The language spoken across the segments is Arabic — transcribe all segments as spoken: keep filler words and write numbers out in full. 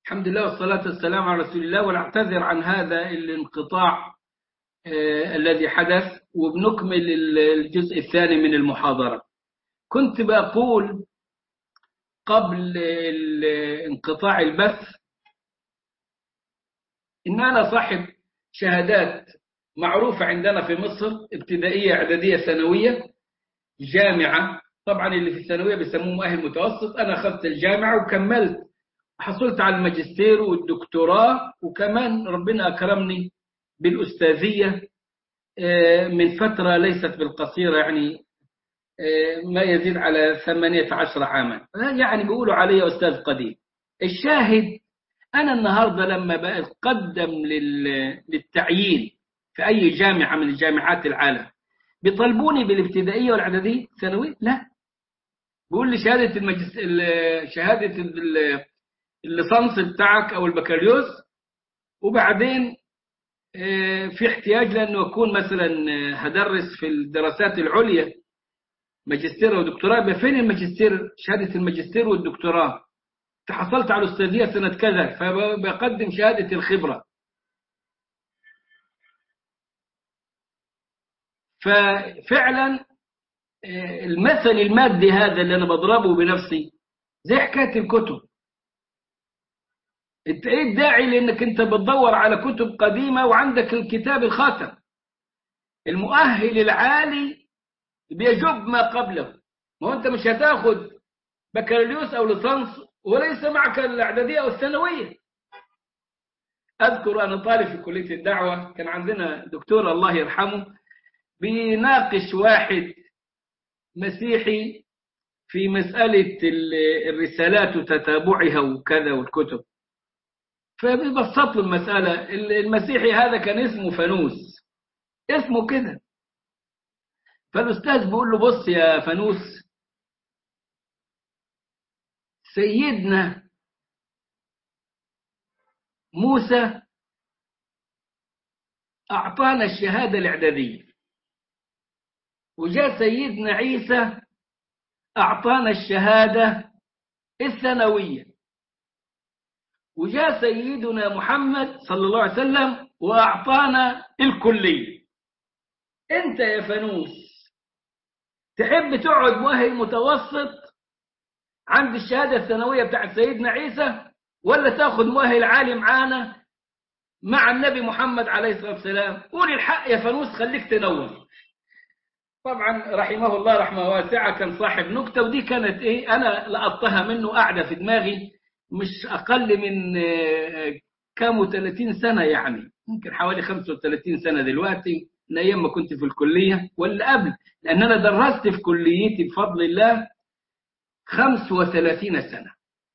الحمد لله والصلاة والسلام على رسول الله، ونعتذر عن هذا الانقطاع آه، الذي حدث، وبنكمل ال- الجزء الثاني من المحاضرة. كنت بقول قبل ال- انقطاع البث إن أنا صاحب شهادات معروفة عندنا في مصر، ابتدائية إعدادية ثانوية جامعة. طبعا اللي في الثانوية بيسموه مؤهل متوسط، أنا أخذت الجامعة وكملت، حصلت على الماجستير والدكتوراه، وكمان ربنا أكرمني بالأستاذية آه، من فترة ليست بالقصيرة، يعني آه، ما يزيد على ثمانية عشر عاما، يعني بيقولوا علي أستاذ قديم. الشاهد، أنا النهاردة لما بقدم لل- للتعيين في أي جامعة من جامعات العالم بيطلبوني بالابتدائية والإعدادية ثانوي؟ لا، بيقول لي شهادة المجلس ال- شهادة ال- الليسانس بتاعك أو البكالوريوس، وبعدين آه، في احتياج لأنه أكون مثلا آه، هدرس في الدراسات العليا ماجستير ودكتوراه. يبقى فين الماجستير، شهادة الماجستير والدكتوراه؟ تحصلت على الأستاذية سنة كذا، فبقدم شهادة الخبرة. ففعلا آه، المثل المادي هذا اللي أنا بضربه بنفسي زي حكاية الكتب. انت ايه الداعي لانك انت بتدور على كتب قديمة وعندك الكتاب الخاتم؟ المؤهل العالي بيجب ما قبله. ما هو انت مش هتاخد بكالوريوس او ليسانس وليس معك الاعداديه او الثانويه. اذكر انا طالب في كليه الدعوه، كان عندنا دكتور الله يرحمه بيناقش واحد مسيحي في مساله ال- الرسالات وتتابعها وكذا والكتب، فبيبسط له المساله. المسيحي هذا كان اسمه فانوس، اسمه كده. فالاستاذ بيقول له: بص يا فانوس، سيدنا موسى أعطانا الشهادة الإعدادية، وجاء سيدنا عيسى أعطانا الشهادة الثانوية، وجاء سيدنا محمد صلى الله عليه وسلم وأعطانا الكلية. أنت يا فانوس تحب تقعد مؤهل متوسط عند الشهادة الثانوية بتاعت سيدنا عيسى، ولا تاخد مؤهل عالي معانا مع النبي محمد عليه الصلاة والسلام؟ قول الحق يا فانوس، خليك تنور. طبعا رحمه الله رحمه واسعة، كان صاحب نكتة، ودي كانت ايه، انا لقطتها منه قاعدة في دماغي مش اقل من آه، كام وثلاثين سنة، يعني ممكن حوالي خمسة وثلاثين سنة دلوقتي، من ايام ما كنت في الكلية ولا قبل، لان انا درست في كليتي بفضل الله خمس وثلاثين سنة،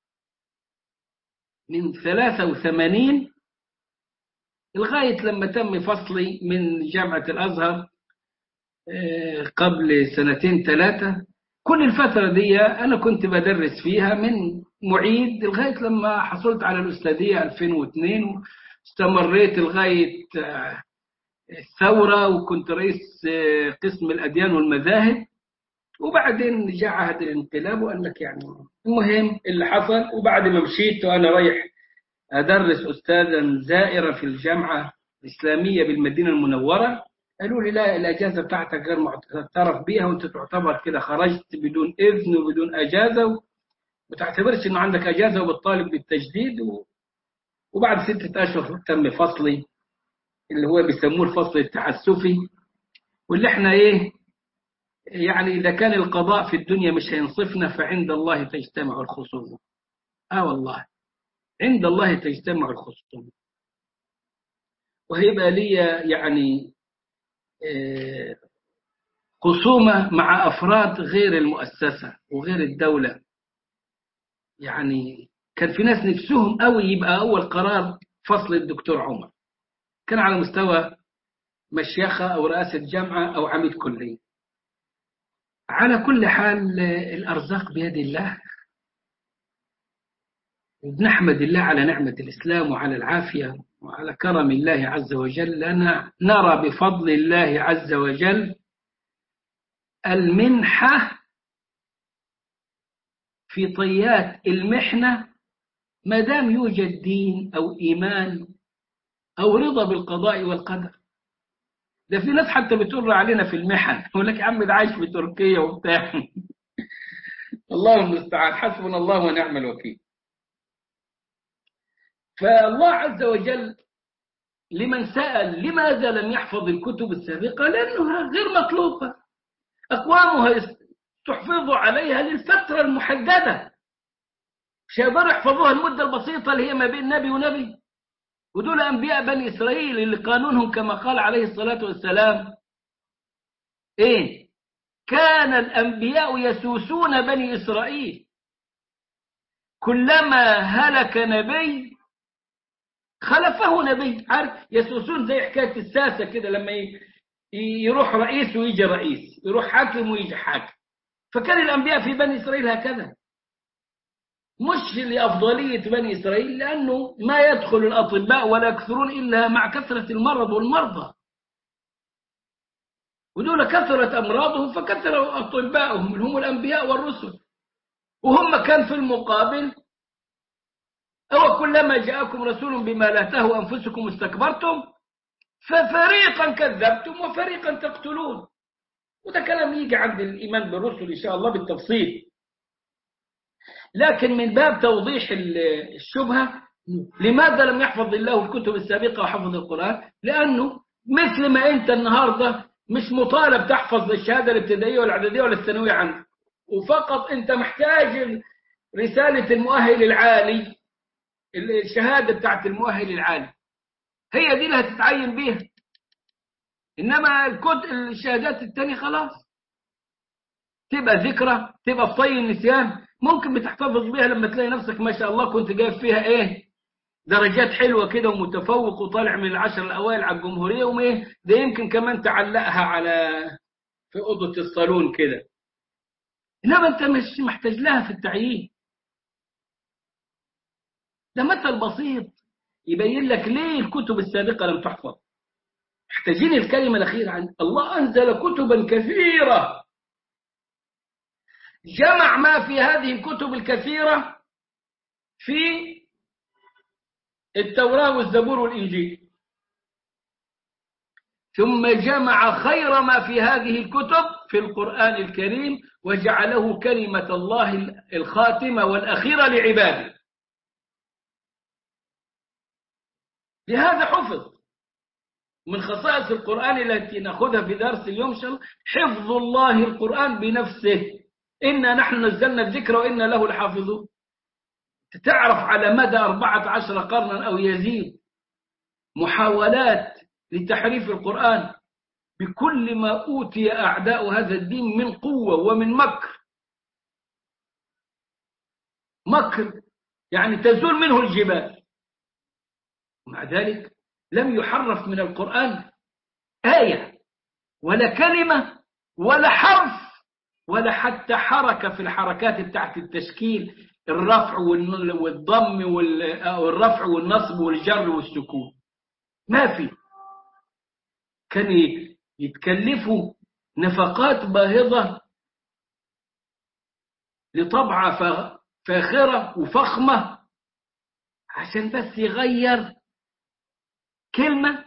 من ثلاثة وثمانين لغاية لما تم فصلي من جامعة الازهر آه، قبل سنتين ثلاثة. كل الفترة دي أنا كنت بدرس فيها من معيد لغاية لما حصلت على الأستاذية ألفين واثنين، واستمريت لغاية آه، الثورة، وكنت رئيس آه، قسم الأديان والمذاهب. وبعدين جاء عهد الانقلاب وقال لك يعني المهم اللي حصل. وبعد ما مشيت وأنا رايح أدرس أستاذا زائرا في الجامعة الإسلامية بالمدينة المنورة، قالوا لي: لا، الأجازة بتاعتك غير معترف بيها، وأنت تعتبر كده خرجت بدون إذن وبدون أجازة، وتعتبرش إنه عندك أجازة وبتطالب بالتجديد. و- وبعد ستة أشهر تم فصلي، اللي هو بيسموه الفصل التعسفي، واللي احنا إيه، يعني إذا كان القضاء في الدنيا مش هينصفنا فعند الله تجتمع الخصوم. آه والله، عند الله تجتمع الخصوم. وهيبقى لي يعني آه، خصومة مع أفراد غير المؤسسة وغير الدولة. يعني كان في ناس نفسهم قوي يبقى أول قرار فصل الدكتور عمر، كان على مستوى مشيخة أو رئاسة جامعة أو عميد كلية. على كل حال آه، الأرزاق بيد الله، وبنحمد الله على نعمة الإسلام وعلى العافية وعلى كرم الله عز وجل، لأن نرى بفضل الله عز وجل المنحة في طيات المحنة ما دام يوجد دين أو إيمان أو رضا بالقضاء والقدر. ده في ناس حتى بتقر علينا في المحن، يقول لك يا عم ده عايش في تركيا وبتاع. الله المستعان، حسبنا الله ونعم الوكيل. فالله عز وجل لمن سأل لماذا لم يحفظ الكتب السابقة، لأنها غير مطلوبة، أقوامها تحفظ عليها للفترة المحددة، مش هيقدروا يحفظوها المدة البسيطة اللي هي ما بين نبي ونبي. ودول أنبياء بني إسرائيل اللي قانونهم كما قال عليه الصلاة والسلام إيه؟ كان الأنبياء يسوسون بني إسرائيل، كلما هلك نبي خلفه نبي. عارف يسوسون زي حكاية الساسة كده، لما يروح رئيس ويجي رئيس، يروح حاكم ويجي حاكم. فكان الأنبياء في بني إسرائيل هكذا، مش لأفضلية بني إسرائيل، لأنه ما يدخل الأطباء ولا يكثرون إلا مع كثرة المرض والمرضى، ودول كثرت أمراضهم فكثر أطباءهم اللي هم الأنبياء والرسل. وهم كان في المقابل أو كلما جاءكم رسول بما لا تهوى أنفسكم استكبرتم ففريقا كذبتم وفريقا تقتلون. وده كلام يجي عند الإيمان بالرسل إن شاء الله بالتفصيل، لكن من باب توضيح الشبهة، لماذا لم يحفظ الله الكتب السابقة وحفظ القرآن؟ لأنه مثل ما أنت النهاردة مش مطالب تحفظ الشهادة الابتدائية والإعدادية ولا الثانوية عندك، وفقط أنت محتاج رسالة المؤهل العالي، الشهادة بتاعت المؤهل العالي هي دي اللي هتتعين بيها. إنما الكتب الشهادات التانية خلاص تبقى ذكرى، تبقى في طي النسيان، ممكن بتحتفظ بيها لما تلاقي نفسك ما شاء الله كنت جايب فيها ايه درجات حلوة كده ومتفوق وطالع من العشر الأوائل على الجمهورية وإيه ده، يمكن كمان تعلقها على في أوضة الصالون كده. إنما أنت مش محتاج لها في التعيين. ده مثل بسيط يبين لك ليه الكتب السابقة لم تحفظ. محتاجين الكلمة الأخيرة عن الله أنزل كتبا كثيرة، جمع ما في هذه الكتب الكثيرة في التوراة والزبور والإنجيل، ثم جمع خير ما في هذه الكتب في القرآن الكريم وجعله كلمة الله الخاتمة والأخيرة لعباده. لهذا حفظ. من خصائص القرآن التي نأخذها في درس اليوم حفظ الله القرآن بنفسه، إنا نحن نزلنا الذكر وإنا له لحافظون. تعرف على مدى أربعة عشر قرنا أو يزيد محاولات لتحريف القرآن بكل ما أوتي أعداء هذا الدين من قوة ومن مكر. مكر يعني تزول منه الجبال، ومع ذلك لم يحرف من القرآن آية ولا كلمة ولا حرف ولا حتى حركة في الحركات بتاعت التشكيل، الرفع والضم والرفع والنصب والجر والسكون، ما في. كان يتكلفوا نفقات باهظة لطبعة فاخرة وفخمة عشان بس يغير كلمة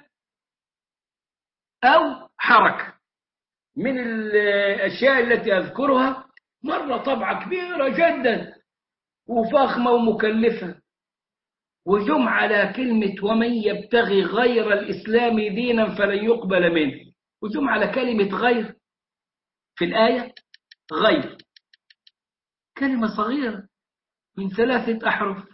أو حركة. من الأشياء التي أذكرها مرة طبعة كبيرة جدا وفخمة ومكلفة، وجم على كلمة ومن يبتغي غير الإسلام دينا فلن يقبل منه، وجم على كلمة غير في الآية. غير كلمة صغيرة من ثلاثة أحرف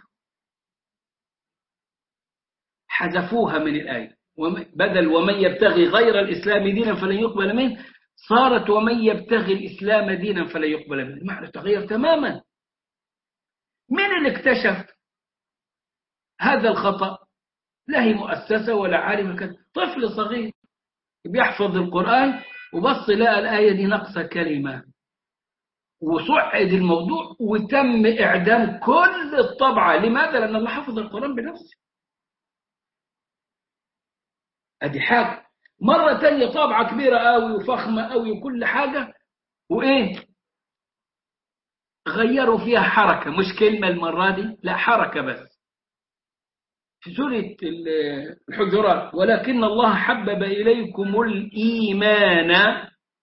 حذفوها من الآية، بدل ومن يبتغي غير الإسلام دينا فلن يقبل منه صارت ومن يبتغي الإسلام دينا فلن يقبل منه. المعنى تغير تماما. من اللي اكتشف هذا الخطأ؟ لا هي مؤسسة ولا عالم، كان طفل صغير بيحفظ القرآن وبص لقى الآية دي ناقصة كلمة وصعد الموضوع وتم إعدام كل الطبعة. لماذا؟ لأن الله حفظ القرآن بنفسه. أدي حاجة. مرة تانية طبعة كبيرة قوي وفخمة قوي وكل حاجة، وإيه غيروا فيها حركة، مش كلمة المرة دي، لا حركة بس. في سورة الحجرات: ولكن الله حبب إليكم الإيمان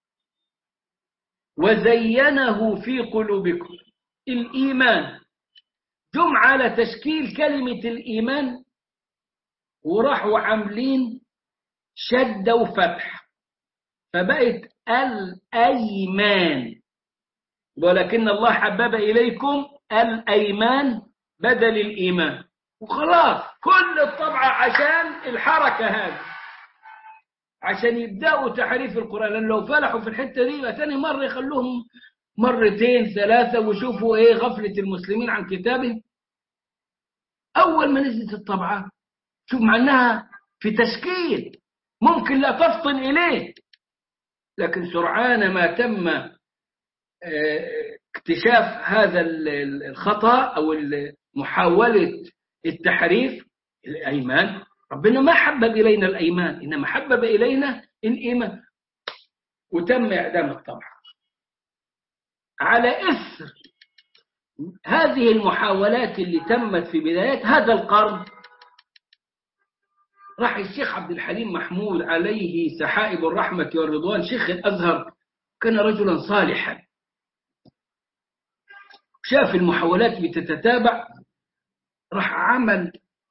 وزينه في قلوبكم. الإيمان جم على تشكيل كلمة الإيمان وراحوا عاملين شدة وفتح فبقت الأيمان. ولكن الله حبب إليكم الأيمان بدل الإيمان، وخلاص كل الطبعة عشان الحركة هذه، عشان يبدأوا تحريف القرآن. لأن لو فلحوا في الحتة دي ثاني مرة يخلوهم مرتين ثلاثة وشوفوا إيه غفلة المسلمين عن كتابه. أول ما نزلت الطبعة شوف معناها في تشكيل ممكن لا تفطن إليه، لكن سرعان ما تم اكتشاف هذا الخطأ أو محاولة التحريف. الأيمان ربنا ما حبب إلينا الأيمان، إنما حبب إلينا الإيمان، وتم إعدام الطبعة. على إثر هذه المحاولات اللي تمت في بداية هذا القرن راح الشيخ عبد الحليم محمود عليه سحائب الرحمة والرضوان شيخ الأزهر، كان رجلا صالحا، شاف المحاولات بتتتابع، راح عمل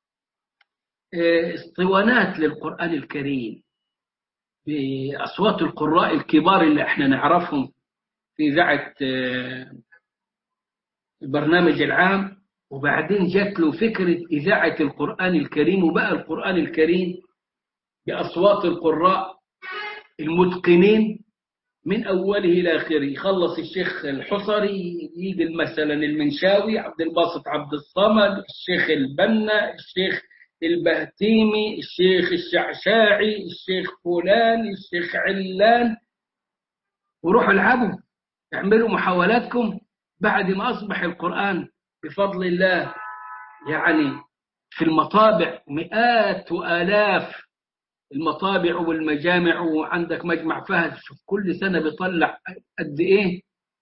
اسطوانات للقرآن الكريم بأصوات القراء الكبار اللي احنا نعرفهم في إذاعة البرنامج العام. وبعدين جات له فكرة إذاعة القرآن الكريم، وبقى القرآن الكريم بأصوات القراء المتقنين من أوله إلى آخره. يخلص الشيخ الحصري يجي مثلا المنشاوي، عبد الباسط عبد الصمد، الشيخ البنا، الشيخ البهتيمي، الشيخ الشعشاعي، الشيخ فلان، الشيخ علان، وروحوا العبوا اعملوا محاولاتكم. بعد ما أصبح القرآن بفضل الله يعني في المطابع مئات وآلاف المطابع والمجامع، وعندك مجمع فهد شوف كل سنة بيطلع قد إيه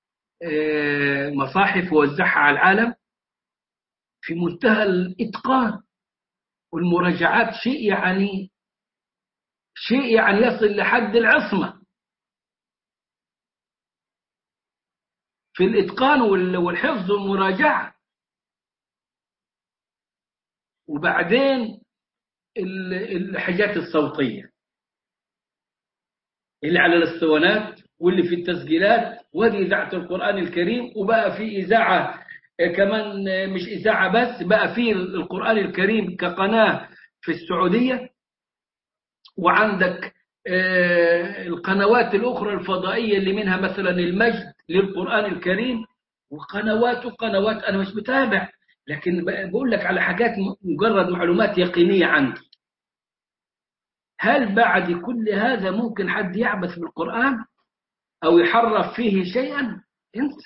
مصاحف ووزعها على العالم في منتهى الإتقان والمراجعات، شيء يعني شيء يعني يصل لحد العصمة في الإتقان والحفظ والمراجعة. وبعدين الحاجات الصوتية اللي على الاسطوانات واللي في التسجيلات، ودي إذاعة القرآن الكريم. وبقى في إذاعة كمان، مش إذاعة بس، بقى في القرآن الكريم كقناة في السعودية، وعندك القنوات الأخرى الفضائية اللي منها مثلا المجد للقرآن الكريم، وقنوات وقنوات. أنا مش بتابع، لكن بقول لك على حاجات مجرد معلومات يقينية عندي. هل بعد كل هذا ممكن حد يعبث بالقرآن أو يحرف فيه شيئا؟ انسى،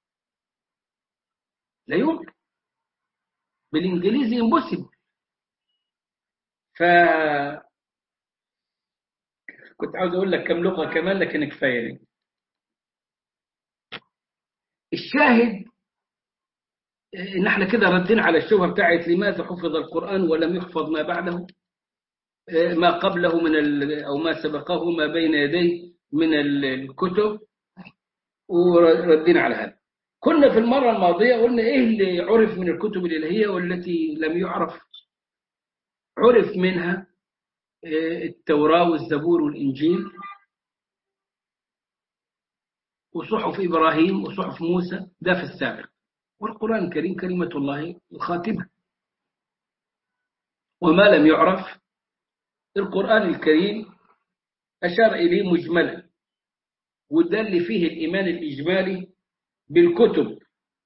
لا يمكن. بالإنجليزي impossible. ف كنت عاوز أقول لك كم لغة كمان لكن كفاية لي. الشاهد إن احنا كده ردينا على الشبهة بتاعت لماذا حفظ القرآن ولم يحفظ ما بعده، ما قبله من ال... أو ما سبقه ما بين يديه من الكتب، وردينا على هذا. كنا في المرة الماضية قلنا إيه اللي عرف من الكتب الإلهية والتي لم يعرف. عرف منها التوراة والزبور والإنجيل وصحف إبراهيم وصحف موسى، ده في السابق. والقرآن الكريم كلمة الله الخاتمة. وما لم يعرف القرآن الكريم أشار إليه مجملا، وده اللي فيه الإيمان الإجمالي بالكتب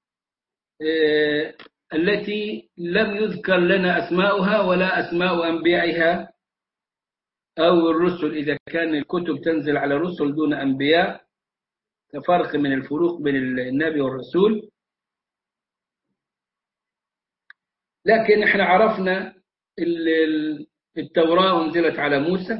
التي لم يذكر لنا أسماؤها ولا أسماء أنبيائها أو الرسل، إذا كان الكتب تنزل على رسل دون أنبياء، كفرق من الفروق بين النبي والرسول. لكن احنا عرفنا التوراة أنزلت على موسى،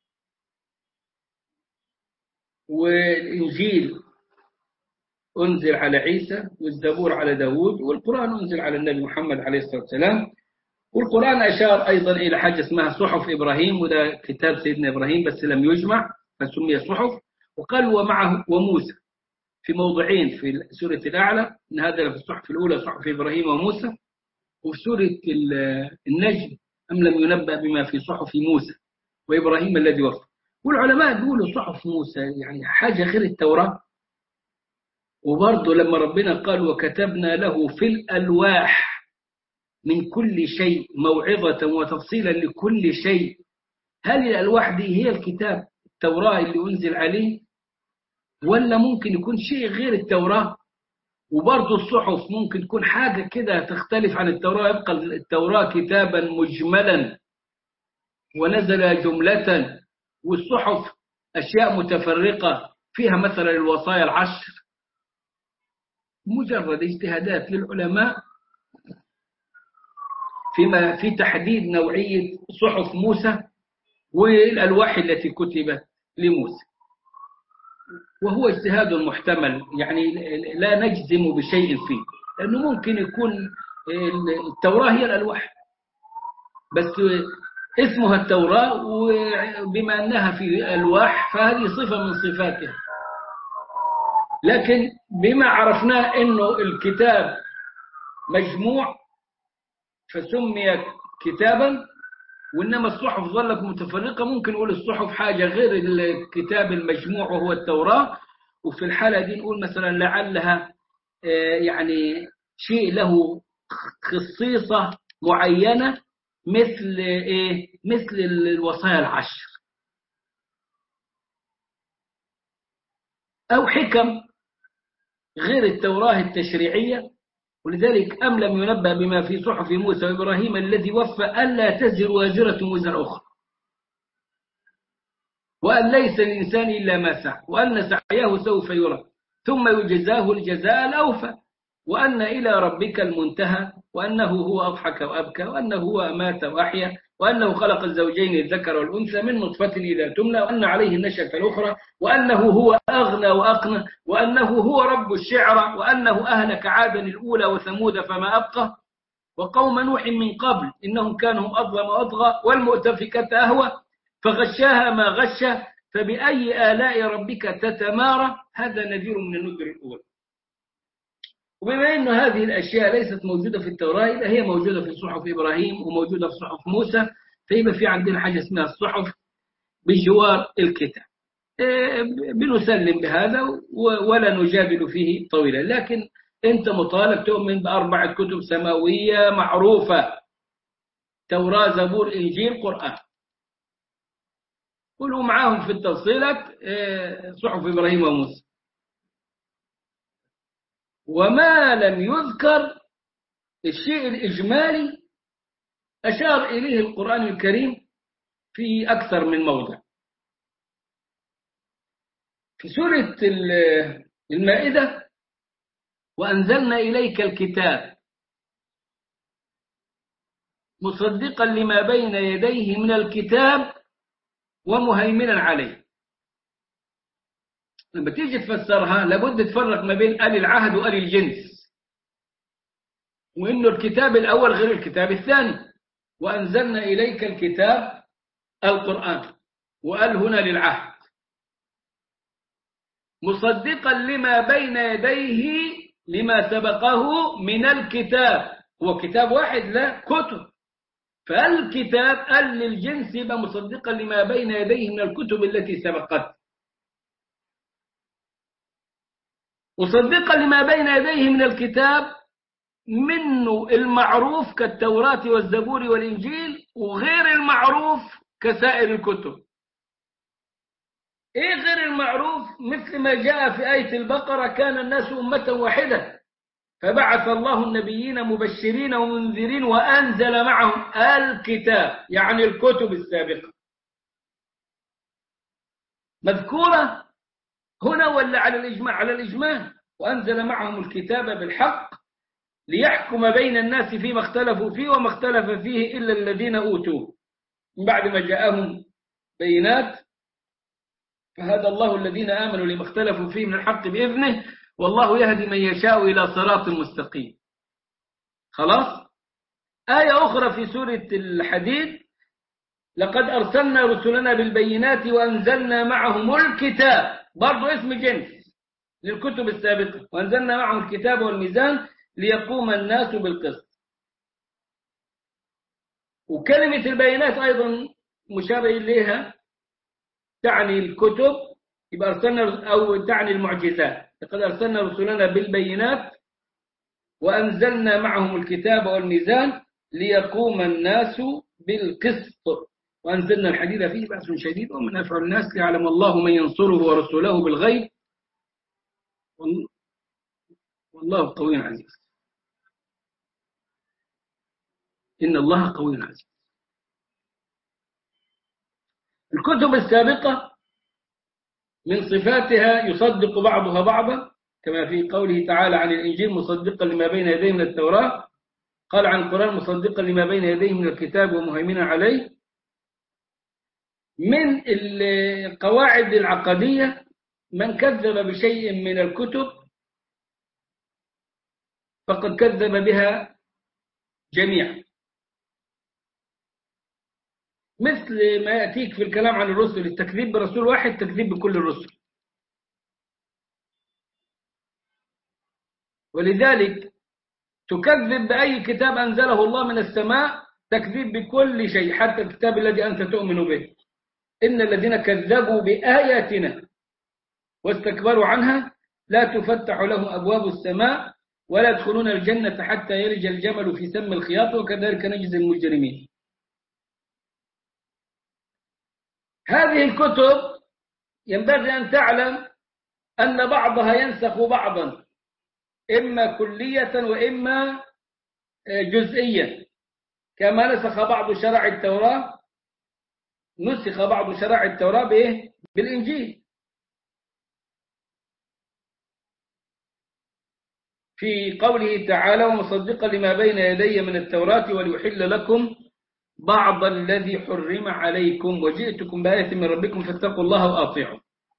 والإنجيل أنزل على عيسى، والزبور على داود، والقرآن أنزل على النبي محمد عليه الصلاة والسلام. والقرآن أشار أيضا إلى حاجة اسمها صحف إبراهيم، وده كتاب سيدنا إبراهيم بس لم يجمع فسمي صحف. وقال ومعه وموسى في موضعين في سورة الأعلى، إن هذا في الصحف الأولى صحف إبراهيم وموسى، وفي سورة النجم أم لم ينبأ بما في صحف موسى وإبراهيم الذي وفى. والعلماء بيقولوا صحف موسى يعني حاجة غير التوراة. وبرضه لما ربنا قال وكتبنا له في الألواح من كل شيء موعظة وتفصيلا لكل شيء، هل الألواح دي هي الكتاب التوراة اللي أنزل عليه، ولا ممكن يكون شيء غير التوراة؟ وبرضه الصحف ممكن تكون حاجة كده تختلف عن التوراة، يبقى التوراة كتابا مجملا ونزل جملة، والصحف أشياء متفرقة فيها مثلا الوصايا العشر. مجرد اجتهادات للعلماء فيما في تحديد نوعية صحف موسى والألواح التي كتبت لموسى، وهو اجتهاد محتمل، يعني لا نجزم بشيء فيه، لأنه ممكن يكون التوراة هي الألواح بس اسمها التوراة، وبما أنها في ألواح فهذه صفة من صفاتها. لكن بما عرفناه أنه الكتاب مجموع فسميت كتابا، وإنما الصحف ظلت متفرقة، ممكن نقول الصحف حاجة غير الكتاب المجموع وهو التوراة. وفي الحالة دي نقول مثلا لعلها يعني شيء له خصيصة معينة مثل إيه؟ مثل الوصايا العشر أو حكم غير التوراة التشريعية. ولذلك أم لم ينبأ بما في صحف موسى وإبراهيم الذي وفى ألا تزر وازرة وزر أخرى، وأن ليس الإنسان إلا ما سعى، وأن سعيه سوف يرى ثم يجزاه الجزاء الأوفى، وأن إلى ربك المنتهى، وأنه هو أضحك وأبكى، وأنه هو أمات وأحيا، وأنه خلق الزوجين الذكر والأنثى من نطفة إذا تمنى، وأن عليه النشأة الأخرى، وأنه هو أغنى وأقنى، وأنه هو رب الشعرى، وأنه أهلك عادا الأولى وثمود فما أبقى، وقوم نوح من قبل إنهم كانوا أظلم وأطغى، والمؤتفكة أهوى فغشاها ما غشى، فبأي آلاء ربك تتمارى. هذا نذير من النذر الأولى. وبما أن هذه الأشياء ليست موجودة في التوراة، إذا هي موجودة في صحف إبراهيم وموجودة في صحف موسى، فيبقى في عندنا حاجة اسمها الصحف بجوار الكتاب. بنسلم بهذا ولا نجادل فيه طويلا، لكن أنت مطالب تؤمن بأربعة كتب سماوية معروفة: توراة زبور إنجيل قرآن، كلوا معاهم في التفصيلات صحف إبراهيم وموسى. وما لم يذكر الشيء الإجمالي أشار إليه القرآن الكريم في أكثر من موضع. في سورة المائدة وأنزلنا إليك الكتاب مصدقا لما بين يديه من الكتاب ومهيمنا عليه. لما تيجي تفسرها لابد تفرق ما بين آل العهد وآل الجنس، وإنه الكتاب الأول غير الكتاب الثاني. وأنزلنا إليك الكتاب القرآن، وقال هنا للعهد، مصدقا لما بين يديه لما سبقه من الكتاب. هو كتاب واحد؟ لا، كتب. فالكتاب قال للجنس يبقى مصدقا لما بين يديه من الكتب التي سبقت، مصدقا لما بين يديه من الكتاب منه المعروف كالتوراة والزبور والإنجيل، وغير المعروف كسائر الكتب. إيه غير المعروف؟ مثل ما جاء في آية البقرة: كان الناس أمة واحدة فبعث الله النبيين مبشرين ومنذرين وأنزل معهم الكتاب، يعني الكتب السابقة مذكورة هنا ولا على الإجماع؟ على الإجماع. وأنزل معهم الكتاب بالحق ليحكم بين الناس فيما اختلفوا فيه وما اختلف فيه إلا الذين أوتوه من بعد ما جاءهم بينات، فهدى الله الذين آمنوا لما اختلفوا فيه من الحق بإذنه والله يهدي من يشاء إلى صراط مستقيم. خلاص؟ آية أخرى في سورة الحديد: لقد أرسلنا رسلنا بالبينات وأنزلنا معهم الكتاب، برضو اسم جنس للكتب السابقة، وأنزلنا معهم الكتاب والميزان ليقوم الناس بالقسط. وكلمة البينات أيضا مشار إليها تعني الكتب، يبقى أرسلنا، أو تعني المعجزات. لقد أرسلنا رسلنا بالبينات وأنزلنا معهم الكتاب والميزان ليقوم الناس بالقسط وأنزلنا الحديد فيه بأس شديد ومنافع الناس ليعلم الله من ينصره ورسوله بالغيب والله قوي عزيز. إن الله قوي عزيز. الكتب السابقة من صفاتها يصدق بعضها بعضا، كما في قوله تعالى عن الإنجيل: مصدقا لما بين يديه من التوراة. قال عن القرآن: مصدقا لما بين يديه من الكتاب ومهيمنا عليه. من القواعد العقدية: من كذب بشيء من الكتب فقد كذب بها جميعا، مثل ما يأتيك في الكلام عن الرسل: التكذيب برسول واحد تكذيب بكل الرسل. ولذلك تكذب بأي كتاب أنزله الله من السماء تكذيب بكل شيء، حتى الكتاب الذي أنت تؤمن به. إن الذين كذبوا بآياتنا واستكبروا عنها لا تفتح لهم أبواب السماء ولا يدخلون الجنة حتى يلج الجمل في سم الخياط وكذلك نجزي المجرمين. هذه الكتب ينبغي أن تعلم أن بعضها ينسخ بعضا، إما كلية وإما جزئيا. كما نسخ بعض شرع التوراة نسخ بعض شرع التوراة بإيه؟ بالإنجيل. في قوله تعالى: ومصدقا لما بين يدي من التوراة وليحل لكم بعض الذي حرم عليكم وجئتكم بآية من ربكم فاتقوا الله وأطيعوا.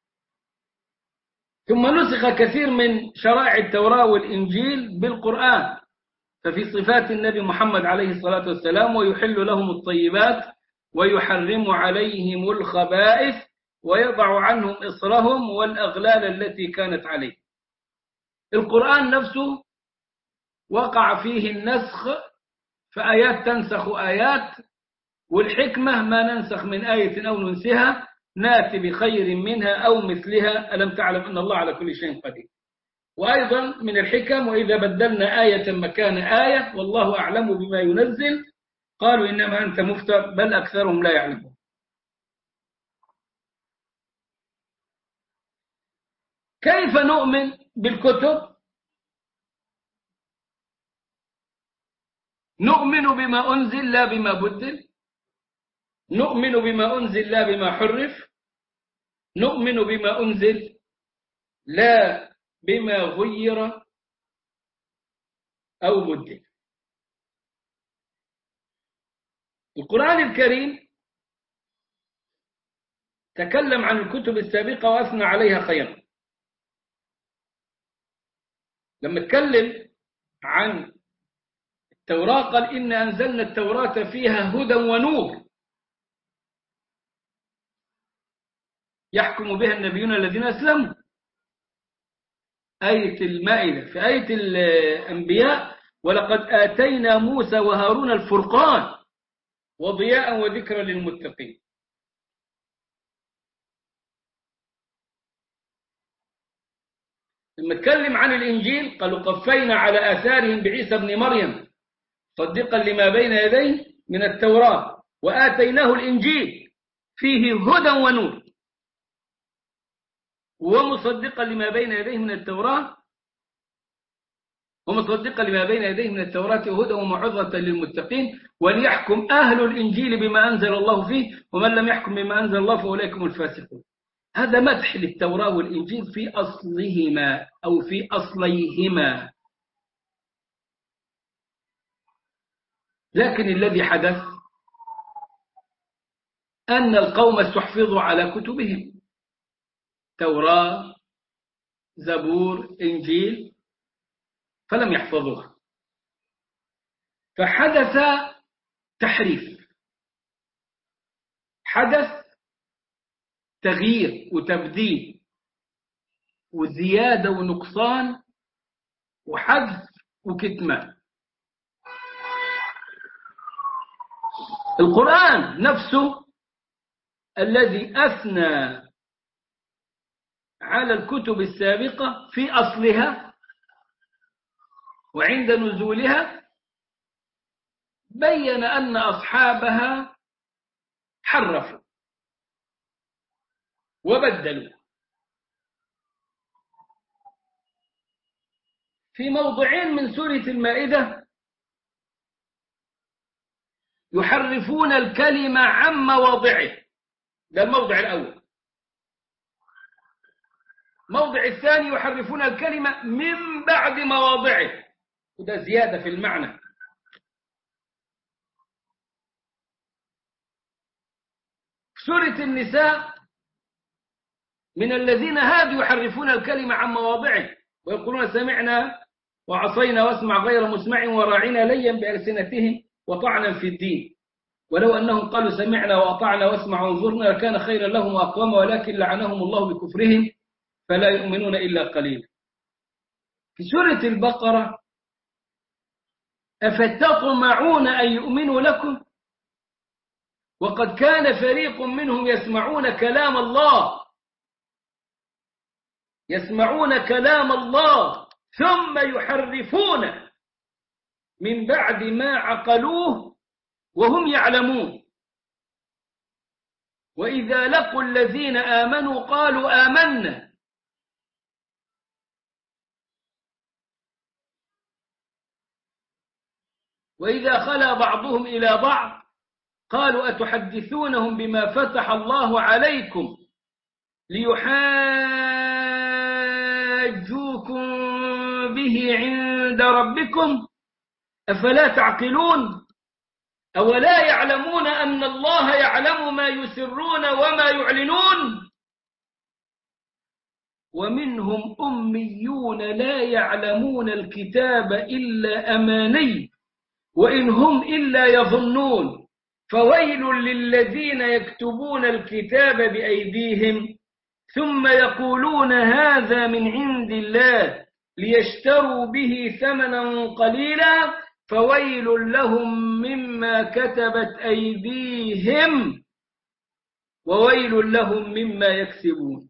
ثم نسخ كثير من شرائع التوراة والإنجيل بالقرآن، ففي صفات النبي محمد عليه الصلاة والسلام: ويحل لهم الطيبات ويحرم عليهم الخبائث ويضع عنهم إصرهم والأغلال التي كانت عليه. القرآن نفسه وقع فيه النسخ، فآيات تنسخ آيات، والحكمة ما ننسخ من آية أو ننسها نأتي بخير منها أو مثلها، ألم تعلم أن الله على كل شيء قدير. وأيضا من الحكم: وإذا بدلنا آية مكان آية والله أعلم بما ينزل قالوا إنما أنت مفتر بل أكثرهم لا يعلمون. كيف نؤمن بالكتب؟ نؤمن بما أنزل لا بما بدل، نؤمن بما أنزل لا بما حرف، نؤمن بما أنزل لا بما غير أو بدل. القرآن الكريم تكلم عن الكتب السابقة وأثنى عليها خيرا. لما اتكلم عن التوراة قال: إن أنزلنا التوراة فيها هدى ونور يحكم بها النبيون الذين أسلموا. آية المائدة. في آية الأنبياء: ولقد آتينا موسى وهارون الفرقان وضياء وذكرى للمتقين. لما اتكلم عن الإنجيل قالوا: قفينا على آثارهم بعيسى ابن مريم صدقا لما بين يديه من التوراة وآتيناه الإنجيل فيه هدى ونور ومصدقا لما بين يديه من التوراة ومصدقا لما بين يديه من التوراة هدى وموعظة للمتقين وليحكم أهل الإنجيل بما أنزل الله فيه ومن لم يحكم بما أنزل الله فأولئك هم الفاسقون. هذا مدح للتوراة والإنجيل في أصلهما أو في أصليهما. لكن الذي حدث أن القوم استحفظوا على كتبهم، توراة، زبور، إنجيل، فلم يحفظوها. فحدث تحريف، حدث تغيير وتبديل وزيادة ونقصان وحذف وكتمان. القرآن نفسه الذي أثنى على الكتب السابقة في أصلها وعند نزولها بين أن أصحابها حرفوا وبدلوا. في موضعين من سورة المائدة يحرفون الكلمة عن مواضعه، ده الموضع الأول. موضع الثاني يحرفون الكلمة من بعد مواضعه، وده زيادة في المعنى. في سورة النساء من الذين هادوا يحرفون الكلمة عن مواضعه ويقولون سمعنا وعصينا واسمع غير مسمع وراعنا ليا بألسنتهم وطعنا في الدين ولو أنهم قالوا سمعنا وأطعنا واسمع وانظرنا لكان خيرا لهم وأقوم ولكن لعنهم الله بكفرهم فلا يؤمنون إلا قليلا. في سورة البقرة أفتطمعون أن يؤمنوا لكم وقد كان فريق منهم يسمعون كلام الله يسمعون كلام الله ثم يحرفون من بعد ما عقلوه وهم يعلمون وإذا لقوا الذين آمنوا قالوا آمنا وإذا خلا بعضهم إلى بعض قالوا أتحدثونهم بما فتح الله عليكم ليحاجوكم به عند ربكم أفلا تعقلون أولا يعلمون أن الله يعلم ما يسرون وما يعلنون ومنهم أميون لا يعلمون الكتاب إلا أماني وإن هم إلا يظنون فويل للذين يكتبون الكتاب بأيديهم ثم يقولون هذا من عند الله ليشتروا به ثمنا قليلا فويل لهم مما كتبت أيديهم وويل لهم مما يكسبون.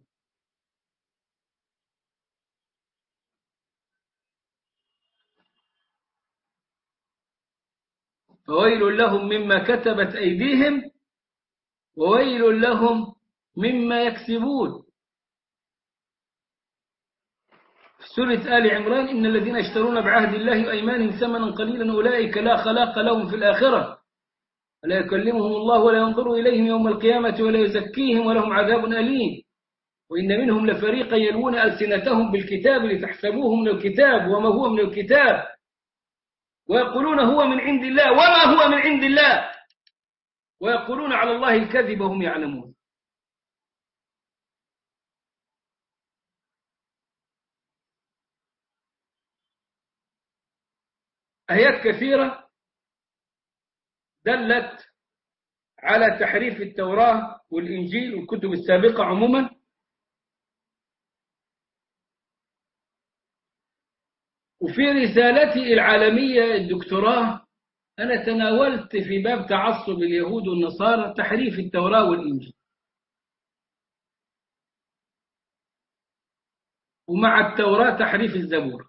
فويل لهم مما كتبت أيديهم وويل لهم مما يكسبون. في سورة آل عمران إن الذين يشترون بعهد الله وأيمانهم ثمنا قليلا أولئك لا خلاق لهم في الآخرة ولا يكلمهم الله ولا ينظر إليهم يوم القيامة ولا يزكيهم ولهم عذاب أليم وإن منهم لفريقا يلوون ألسنتهم بالكتاب لتحسبوه من الكتاب وما هو من الكتاب ويقولون هو من عند الله وما هو من عند الله ويقولون على الله الكذب وهم يعلمون. آيات كثيرة دلت على تحريف التوراة والإنجيل والكتب السابقة عموما. وفي رسالتي العالمية الدكتوراه أنا تناولت في باب تعصب اليهود والنصارى تحريف التوراة والإنجيل ومع التوراة تحريف الزبور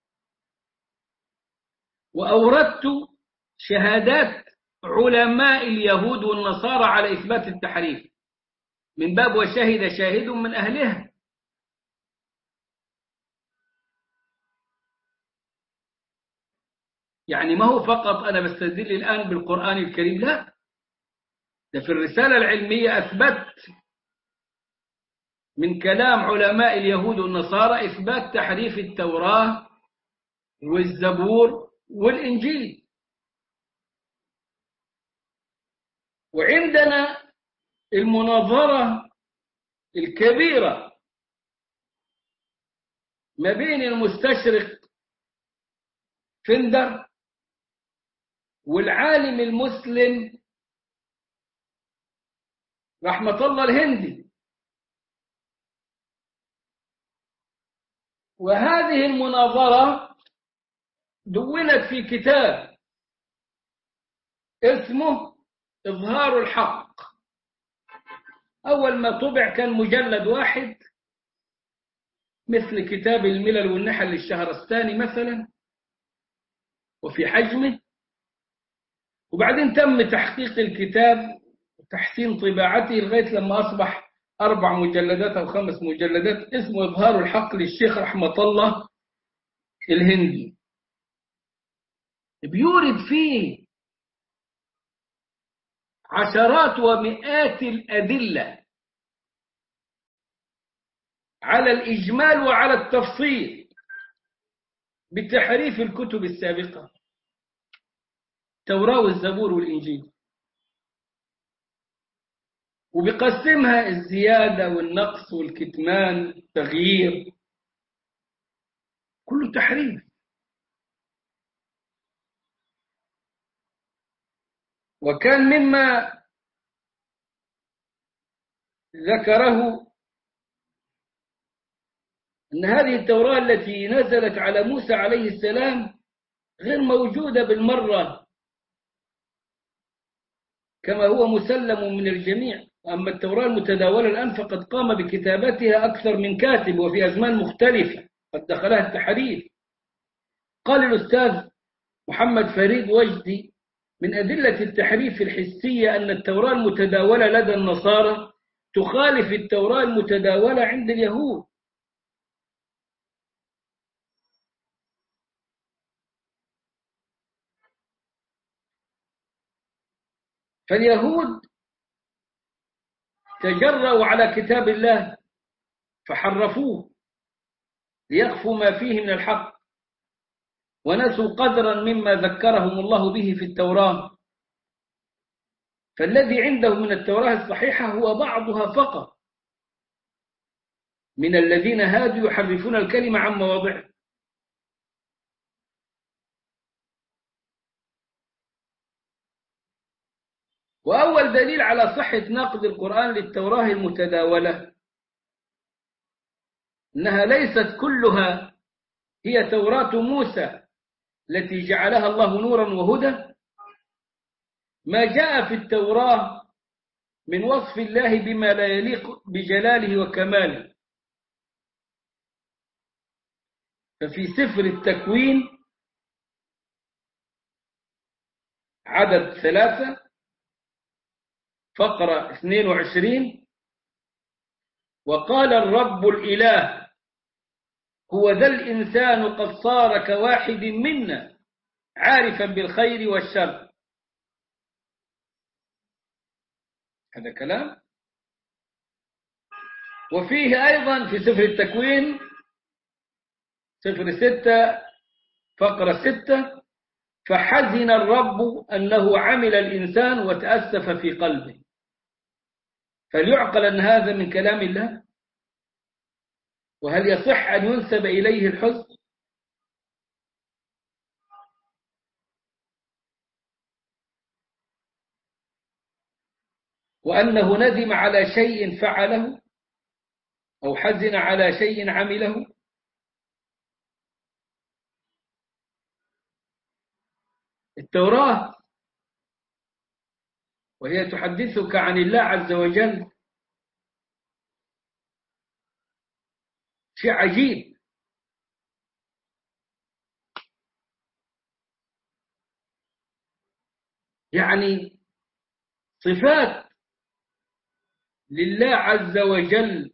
وأوردت شهادات علماء اليهود والنصارى على إثبات التحريف من باب وشهد شاهد من أهلها. يعني ما هو فقط أنا بستدل الآن بالقرآن الكريم، لا، ده في الرسالة العلمية أثبت من كلام علماء اليهود والنصارى إثبات تحريف التوراة والزبور والإنجيل. وعندنا المناظرة الكبيرة ما بين المستشرق فندر والعالم المسلم رحمة الله الهندي. وهذه المناظرة دونت في كتاب اسمه إظهار الحق. أول ما طبع كان مجلد واحد مثل كتاب الملل والنحل للشهرستاني مثلا وفي حجمه، وبعدين تم تحقيق الكتاب وتحسين طباعته لغاية لما أصبح أربع مجلدات أو خمس مجلدات اسمه إظهار الحق للشيخ رحمة الله الهندي. بيورد فيه عشرات ومئات الأدلة على الإجمال وعلى التفصيل بتحريف الكتب السابقة، التوراة والزبور والإنجيل، وبقسمها الزيادة والنقص والكتمان التغيير، كله تحريف. وكان مما ذكره أن هذه التوراة التي نزلت على موسى عليه السلام غير موجودة بالمرة كما هو مسلم من الجميع، أما التوراة المتداولة الآن فقد قام بكتابتها أكثر من كاتب وفي أزمان مختلفة قد دخلها التحريف. قال الأستاذ محمد فريد وجدي من أدلة التحريف الحسية أن التوراة المتداولة لدى النصارى تخالف التوراة المتداولة عند اليهود. فاليهود تجرؤوا على كتاب الله فحرفوه ليخفوا ما فيه من الحق، ونسوا قدرا مما ذكرهم الله به في التوراة. فالذي عنده من التوراة الصحيحة هو بعضها فقط، من الذين هادوا يحرفون الكلمة عن مواضعه. وأول دليل على صحة نقد القرآن للتوراة المتداولة أنها ليست كلها هي توراة موسى التي جعلها الله نورا وهدى. ما جاء في التوراة من وصف الله بما لا يليق بجلاله وكماله. ففي سفر التكوين عدد ثلاثة فقرة اثنين وعشرين: وقال الرب الإله هو ذا الإنسان قد صار كواحد منا عارفا بالخير والشر. هذا كلام. وفيه أيضا في سفر التكوين سفر ستة فقرة ستة: فحزن الرب أنه عمل الإنسان وتأسف في قلبه. فليعقل أن هذا من كلام الله؟ وهل يصح أن ينسب إليه الحزن؟ وأنه ندم على شيء فعله أو حزن على شيء عمله؟ التوراة وهي تحدثك عن الله عز وجل شيء عجيب. يعني صفات لله عز وجل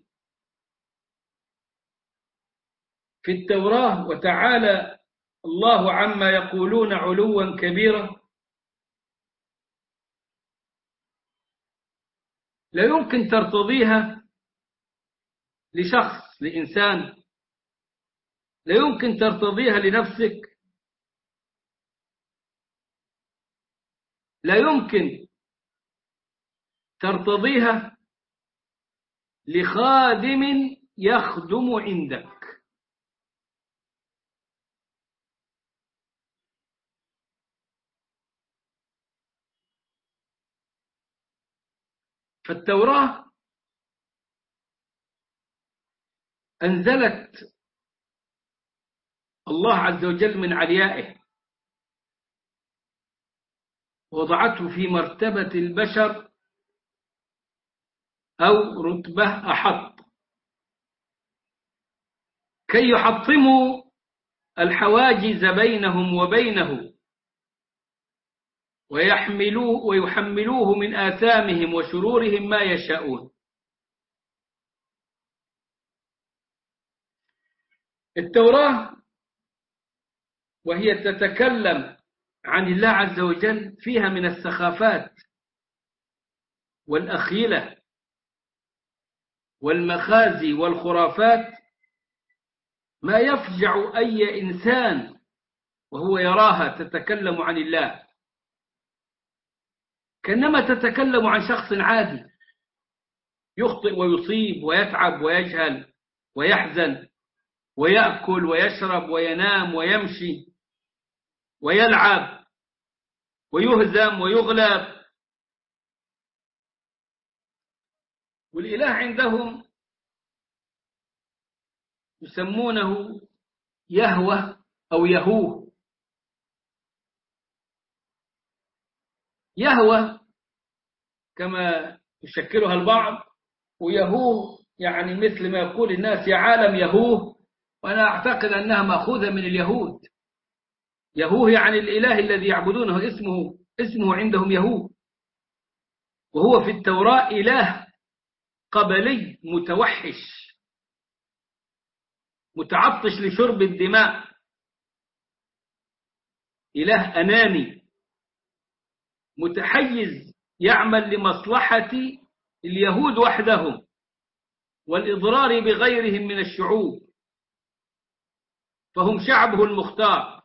في التوراة، وتعالى الله عما يقولون علوا كبيرا، لا يمكن ترتضيها لشخص لإنسان، لا يمكن ترتضيها لنفسك، لا يمكن ترتضيها لخادم يخدم عندك. فالتوراة أنزلت الله عز وجل من عليائه، وضعته في مرتبة البشر أو رتبة أحط، كي يحطموا الحواجز بينهم وبينه، ويحملوه ويحملوه من آثامهم وشرورهم ما يشاءون. التوراة وهي تتكلم عن الله عز وجل فيها من السخافات والأخيلة والمخازي والخرافات ما يفجع أي إنسان وهو يراها تتكلم عن الله، كأنما تتكلم عن شخص عادي يخطئ ويصيب ويتعب ويجهل ويحزن ويأكل ويشرب وينام ويمشي ويلعب ويهزم ويغلب. والإله عندهم يسمونه يهوه أو يهوه. يهوه كما يشكلها البعض، ويهوه يعني مثل ما يقول الناس يا عالم يهوه، وأنا أعتقد أنها مأخوذة من اليهود. يهوه يعني الإله الذي يعبدونه، اسمه اسمه عندهم يهوه، وهو في التوراة إله قبلي متوحش متعطش لشرب الدماء، إله أناني متحيز يعمل لمصلحة اليهود وحدهم والإضرار بغيرهم من الشعوب، فهم شعبه المختار،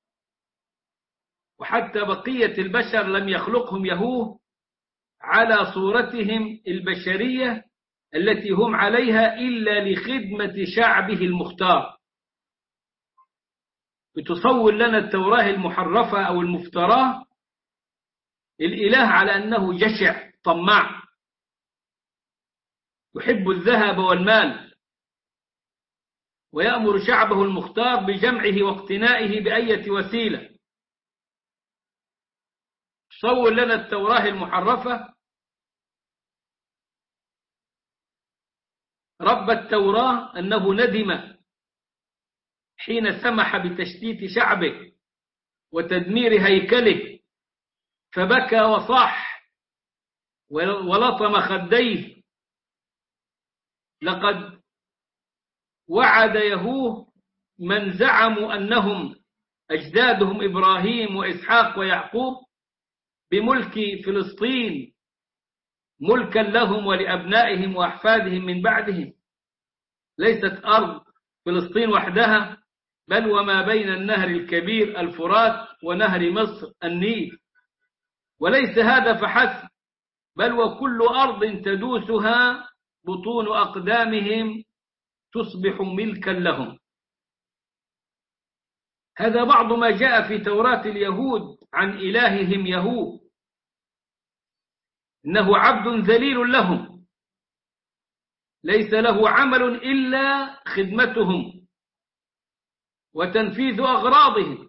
وحتى بقية البشر لم يخلقهم يهوه على صورتهم البشرية التي هم عليها إلا لخدمة شعبه المختار. بتصور لنا التوراة المحرفة أو المفتراه الإله على أنه جشع طماع يحب الذهب والمال، ويأمر شعبه المختار بجمعه واقتنائه بأية وسيلة. تصور لنا التوراة المحرفة رب التوراة أنه ندم حين سمح بتشتيت شعبه وتدمير هيكله، فبكى وصاح ولطم خديه. لقد وعد يهوه من زعموا أنهم أجدادهم إبراهيم وإسحاق ويعقوب بملك فلسطين، ملكا لهم ولأبنائهم وأحفادهم من بعدهم. ليست أرض فلسطين وحدها، بل وما بين النهر الكبير الفرات ونهر مصر النيل. وليس هذا فحسب، بل وكل أرض تدوسها بطون أقدامهم تصبح ملكا لهم. هذا بعض ما جاء في توراة اليهود عن إلههم يهوه، إنه عبد ذليل لهم ليس له عمل إلا خدمتهم وتنفيذ أغراضهم،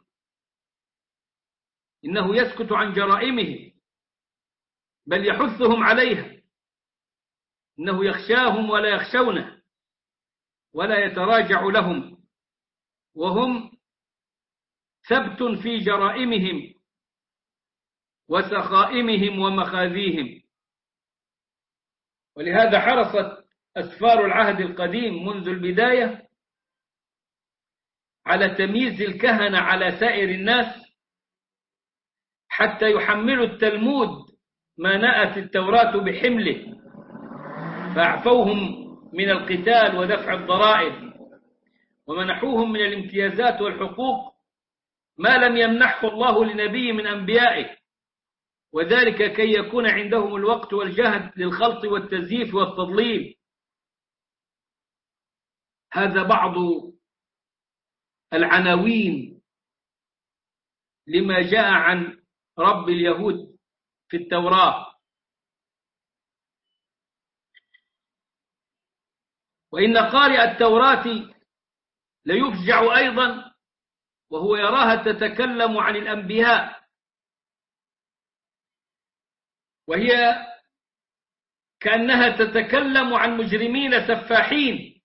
إنه يسكت عن جرائمهم بل يحثهم عليها، إنه يخشاهم ولا يخشونه ولا يتراجع لهم، وهم ثبت في جرائمهم وسخائمهم ومخاذيهم. ولهذا حرصت أسفار العهد القديم منذ البداية على تمييز الكهنة على سائر الناس، حتى يحملوا التلمود ما نأت التوراة بحمله، فأعفوهم من القتال ودفع الضرائب، ومنحوهم من الامتيازات والحقوق ما لم يمنحه الله لنبي من أنبيائه، وذلك كي يكون عندهم الوقت والجهد للخلط والتزييف والتضليل. هذا بعض العناوين لما جاء عن رب اليهود في التوراة. وإن قارئ التوراة ليفجع أيضا وهو يراها تتكلم عن الأنبياء، وهي كأنها تتكلم عن مجرمين سفاحين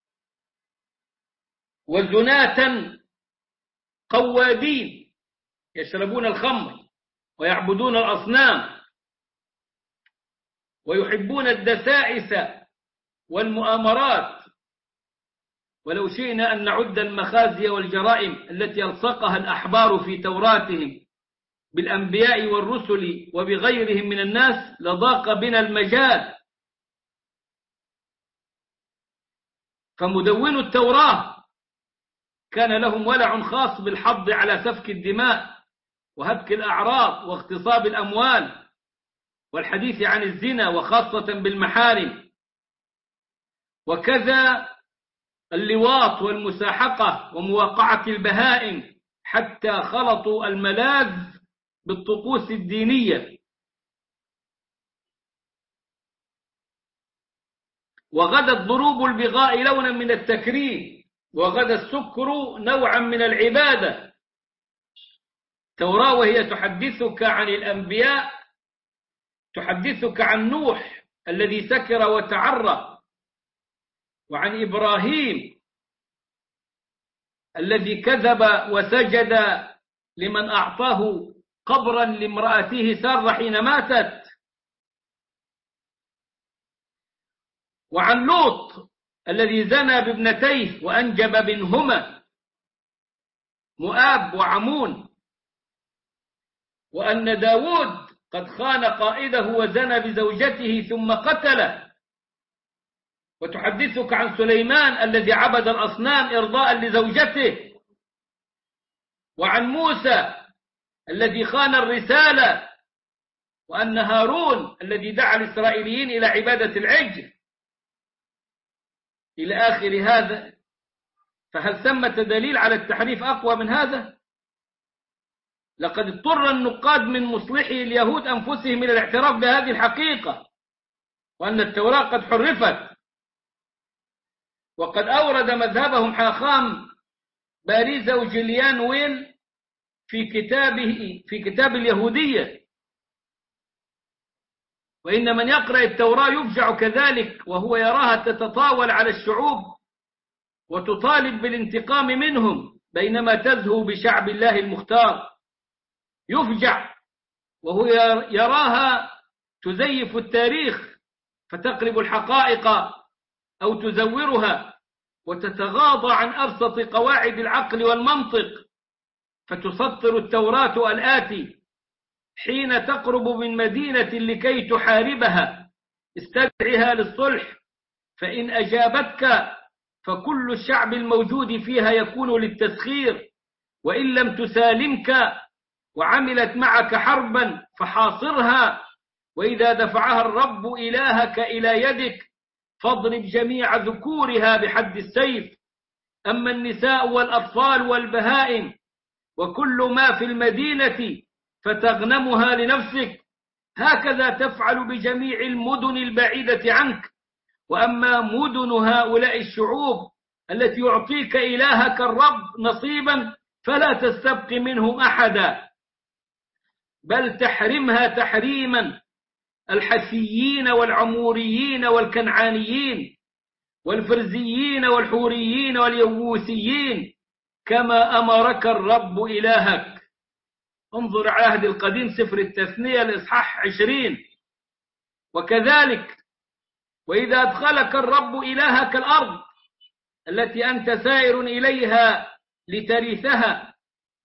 وزناة قوادين يشربون الخمر ويعبدون الأصنام ويحبون الدسائس والمؤامرات، ولو شئنا أن نعد المخازي والجرائم التي ألصقها الأحبار في توراتهم بالأنبياء والرسل وبغيرهم من الناس لضاق بنا المجال. فمدون التوراة كان لهم ولع خاص بالحض على سفك الدماء وهتك الأعراض واغتصاب الأموال والحديث عن الزنا وخاصة بالمحارم، وكذا اللواط والمساحقة ومواقعة البهائم، حتى خلطوا الملاذ بالطقوس الدينية. وغدا الضروب البغاء لونا من التكريم، وغدا السكر نوعا من العبادة. توراة وهي تحدثك عن الأنبياء، تحدثك عن نوح الذي سكر وتعرى، وعن إبراهيم الذي كذب وسجد لمن أعطاه قبرا لامرأته سارة حين ماتت، وعن لوط الذي زنى بابنتيه وأنجب منهما مؤاب وعمون، وأن داود قد خان قائده وزنى بزوجته ثم قتله، وتحدثك عن سليمان الذي عبد الأصنام إرضاء لزوجته، وعن موسى الذي خان الرسالة، وأن هارون الذي دعا الإسرائيليين إلى عبادة العجل إلى آخر هذا. فهل ثمة دليل على التحريف أقوى من هذا؟ لقد اضطر النقاد من مصلحي اليهود أنفسهم إلى الاعتراف بهذه الحقيقة، وأن التوراة قد حرفت، وقد أورد مذهبهم حاخام باريزة وجليان ويل في كتابه في كتاب اليهودية. وإن من يقرأ التوراة يفجع كذلك وهو يراها تتطاول على الشعوب وتطالب بالانتقام منهم بينما تزهو بشعب الله المختار. يفجع وهو يراها تزيف التاريخ فتقلب الحقائق أو تزورها وتتغاضى عن أبسط قواعد العقل والمنطق، فتسطر التوراة الآتي: حين تقرب من مدينة لكي تحاربها استدعها للصلح، فإن أجابتك فكل الشعب الموجود فيها يكون للتسخير، وإن لم تسالمك وعملت معك حربا فحاصرها، وإذا دفعها الرب إلهك إلى يدك فاضرب جميع ذكورها بحد السيف، أما النساء والأطفال والبهائم وكل ما في المدينة فتغنمها لنفسك، هكذا تفعل بجميع المدن البعيدة عنك. وأما مدن هؤلاء الشعوب التي يعطيك إلهك الرب نصيبا فلا تستبق منهم أحدا، بل تحرمها تحريما الحثيين والعموريين والكنعانيين والفرزيين والحوريين واليووسيين كما أمرك الرب إلهك. انظر عهد القديم سفر التثنية الإصحاح عشرين. وكذلك وإذا أدخلك الرب إلهك الأرض التي أنت سائر إليها لترثها،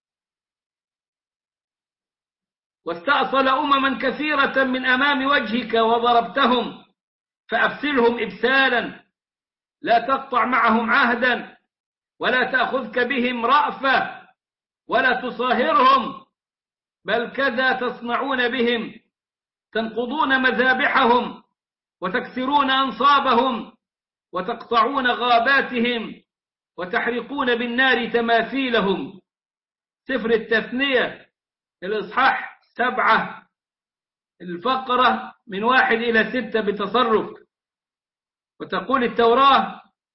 واستأصل أمما كثيرة من أمام وجهك وضربتهم، فأبسلهم إبسالا، لا تقطع معهم عهدا ولا تأخذك بهم رأفة ولا تصاهرهم، بل كذا تصنعون بهم، تنقضون مذابحهم وتكسرون أنصابهم وتقطعون غاباتهم وتحرقون بالنار تماثيلهم. سفر التثنية الإصحاح سبعة الفقرة من واحد إلى ستة بتصرف. وتقول التوراة: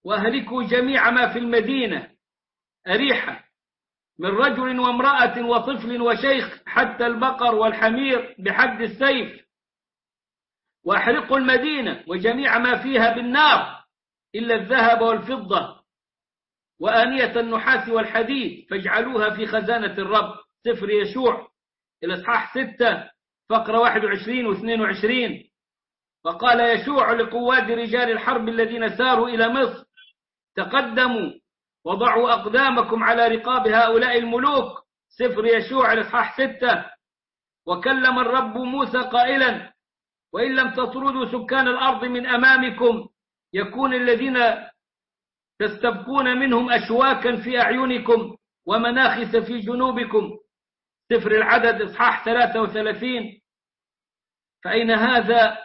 وأهلكوا جميع ما في المدينة أريحة من رجل وامرأة وطفل وشيخ حتى البقر والحمير بحد السيف، وأحرقوا المدينة وجميع ما فيها بالنار إلا الذهب والفضة وآنية النحاس والحديد فاجعلوها في خزانة الرب. سفر يشوع الإصحاح ستة فقرة واحد وعشرين واثنين وعشرين. وقال يشوع لقواد رجال الحرب الذين ساروا إلى مصر: تقدموا وضعوا أقدامكم على رقاب هؤلاء الملوك. سفر يشوع الإصحاح ستة. وكلم الرب موسى قائلا: وإن لم تطردوا سكان الأرض من أمامكم يكون الذين تستبقون منهم أشواكا في أعينكم ومناخس في جنوبكم. سفر العدد إصحاح ثلاثة وثلاثين. فأين هذا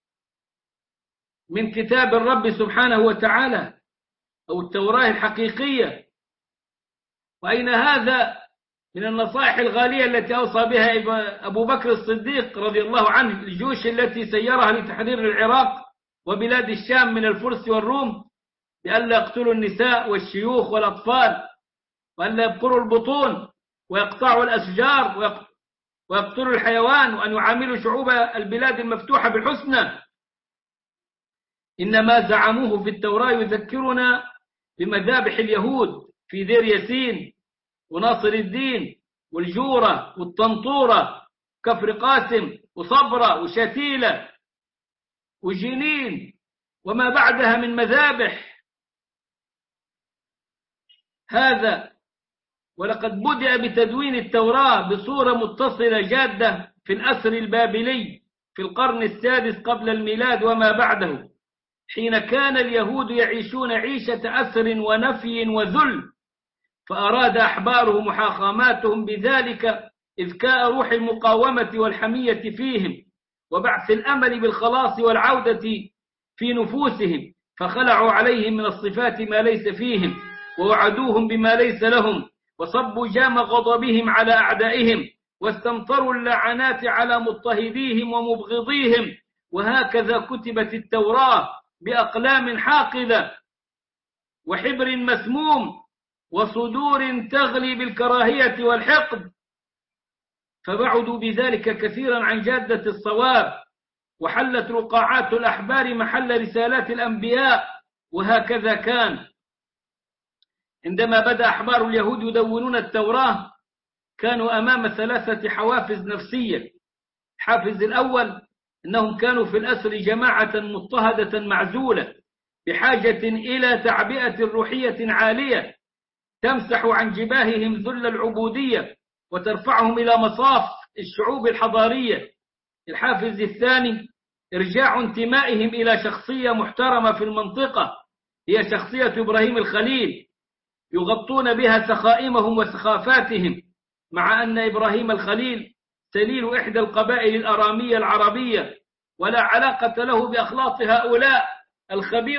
من كتاب الرب سبحانه وتعالى أو التوراة الحقيقية؟ وأين هذا من النصائح الغالية التي أوصى بها أبو بكر الصديق رضي الله عنه الجيوش التي سيرها لتحرير العراق وبلاد الشام من الفرس والروم بألا يقتلوا النساء والشيوخ والأطفال، وألا يبقروا البطون ويقطعوا الأشجار ويقتلوا الحيوان، وأن يعاملوا شعوب البلاد المفتوحة بالحسنى؟ إنما زعموه في التوراة يذكرنا بمذابح اليهود في دير ياسين وناصر الدين والجورة والطنطورة كفر قاسم وصبرة وشتيلة وجنين وما بعدها من مذابح. هذا ولقد بدأ بتدوين التوراة بصورة متصلة جادة في الأسر البابلي في القرن السادس قبل الميلاد وما بعده، حين كان اليهود يعيشون عيشة أسر ونفي وذل، فأراد أحباره محاخاماتهم بذلك إذكاء روح المقاومة والحمية فيهم وبعث الأمل بالخلاص والعودة في نفوسهم، فخلعوا عليهم من الصفات ما ليس فيهم ووعدوهم بما ليس لهم وصبوا جام غضبهم على أعدائهم واستمطروا اللعنات على مضطهديهم ومبغضيهم. وهكذا كتبت التوراة بأقلام حاقدة وحبر مسموم وصدور تغلي بالكراهية والحقد، فبعدوا بذلك كثيرا عن جادة الصواب، وحلت رقاعات الأحبار محل رسالات الأنبياء. وهكذا كان عندما بدأ أحبار اليهود يدونون التوراة كانوا أمام ثلاثة حوافز نفسية. الحافز الأول أنهم كانوا في الأسر جماعة مضطهدة معزولة بحاجة إلى تعبئة روحية عالية تمسح عن جباههم ذل العبودية وترفعهم إلى مصاف الشعوب الحضارية. الحافز الثاني إرجاع انتمائهم إلى شخصية محترمة في المنطقة هي شخصية إبراهيم الخليل، يغطون بها سخائمهم وسخافاتهم، مع أن إبراهيم الخليل سليل إحدى القبائل الأرامية العربية ولا علاقة له بأخلاط هؤلاء الخبير،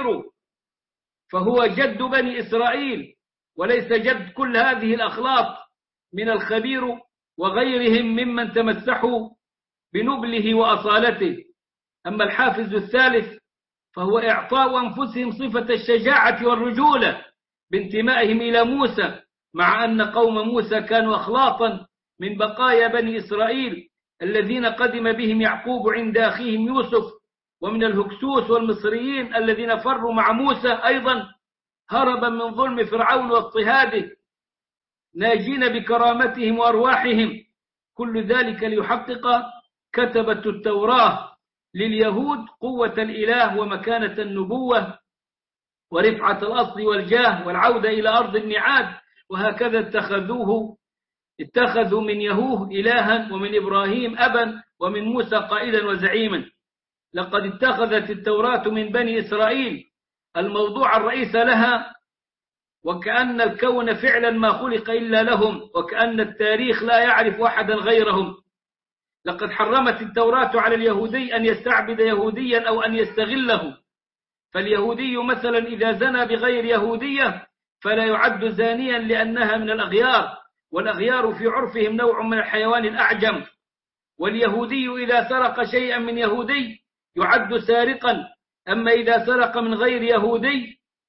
فهو جد بني إسرائيل وليس جد كل هذه الأخلاط من الخبير وغيرهم ممن تمسحوا بنبله وأصالته. أما الحافز الثالث فهو إعطاء أنفسهم صفة الشجاعة والرجولة بانتمائهم إلى موسى، مع أن قوم موسى كانوا أخلاطا من بقايا بني إسرائيل الذين قدم بهم يعقوب عند أخيهم يوسف، ومن الهكسوس والمصريين الذين فروا مع موسى أيضا هربا من ظلم فرعون واضطهاده ناجين بكرامتهم وأرواحهم. كل ذلك ليحقق كتبة التوراة لليهود قوة الإله ومكانة النبوة ورفعة الأصل والجاه والعودة إلى أرض الميعاد. وهكذا اتخذوه اتخذوا من يهوه إلها ومن إبراهيم أبا ومن موسى قائدا وزعيما. لقد اتخذت التوراة من بني إسرائيل الموضوع الرئيس لها، وكأن الكون فعلا ما خلق إلا لهم، وكأن التاريخ لا يعرف أحدا غيرهم. لقد حرمت التوراة على اليهودي أن يستعبد يهوديا أو أن يستغله، فاليهودي مثلا إذا زنى بغير يهودية فلا يعد زانيا لأنها من الأغيار، والأغيار في عرفهم نوع من الحيوان الأعجم، واليهودي إذا سرق شيئا من يهودي يعد سارقا، أما إذا سرق من غير يهودي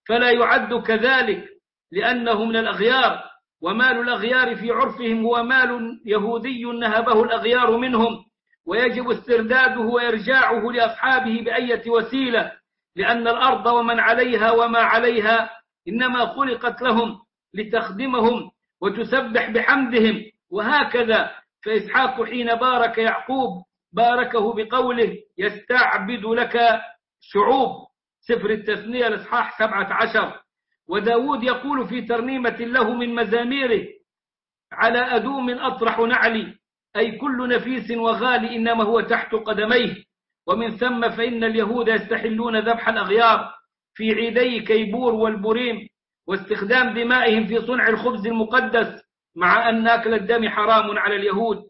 فلا يعد كذلك لأنه من الأغيار، ومال الأغيار في عرفهم هو مال يهودي نهبه الأغيار منهم، ويجب استرداده وإرجاعه لأصحابه بأية وسيلة، لأن الأرض ومن عليها وما عليها إنما خلقت لهم لتخدمهم وتسبح بحمدهم. وهكذا فإسحاق حين بارك يعقوب باركه بقوله يستعبد لك شعوب، سفر التثنية الإصحاح سبعة عشر. وداود يقول في ترنيمة له من مزاميره على أدوم أطرح نعلي، أي كل نفيس وغالي إنما هو تحت قدميه. ومن ثم فإن اليهود يستحلون ذبح الأغيار في عيدي كيبور والبوريم، واستخدام دمائهم في صنع الخبز المقدس، مع أن أكل الدم حرام على اليهود.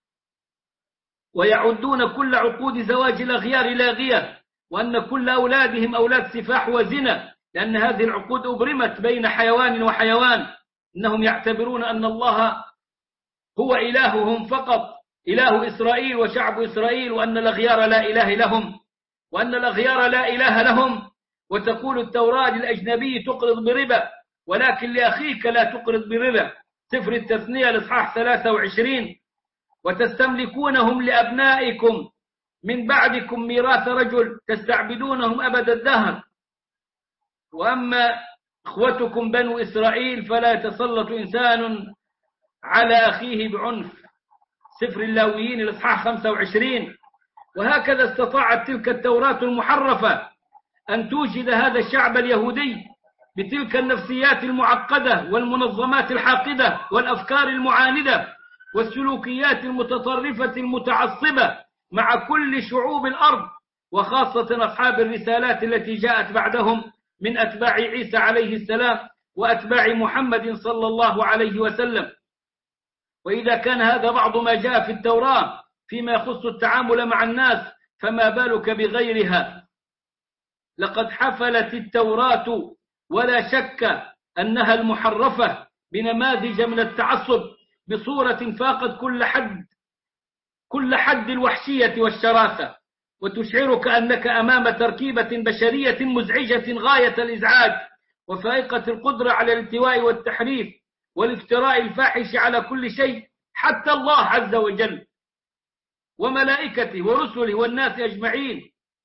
ويعدون كل عقود زواج الأغيار لاغية، وأن كل أولادهم أولاد سفاح وزنا، لأن هذه العقود أبرمت بين حيوان وحيوان. إنهم يعتبرون أن الله هو إلههم فقط، إله إسرائيل وشعب إسرائيل، وأن الأغيار لا إله لهم، وأن الأغيار لا إله لهم. وتقول التوراة للأجنبي تقرض بربا، ولكن لأخيك لا تقرض بربا، سفر التثنية الإصحاح ثلاثة وعشرين. وتستملكونهم لأبنائكم من بعدكم ميراث رجل تستعبدونهم أبد الدهر. وأما إخوتكم بنو إسرائيل فلا يتسلط إنسان على أخيه بعنف، سفر اللاويين الإصحاح خمسة وعشرين. وهكذا استطاعت تلك التوراة المحرفة أن توجد هذا الشعب اليهودي بتلك النفسيات المعقدة والمنظمات الحاقدة والأفكار المعاندة والسلوكيات المتطرفة المتعصبة مع كل شعوب الأرض، وخاصة أصحاب الرسالات التي جاءت بعدهم من أتباع عيسى عليه السلام وأتباع محمد صلى الله عليه وسلم. وإذا كان هذا بعض ما جاء في التوراة فيما يخص التعامل مع الناس، فما بالك بغيرها؟ لقد حفلت التوراة ولا شك أنها المحرفة بنماذج من التعصب بصورة فاقت كل حد كل حد الوحشية والشراسة، وتشعرك أنك أمام تركيبة بشرية مزعجة غاية الإزعاج، وفائقة القدرة على الالتواء والتحريف والافتراء الفاحش على كل شيء، حتى الله عز وجل وملائكته ورسله والناس أجمعين.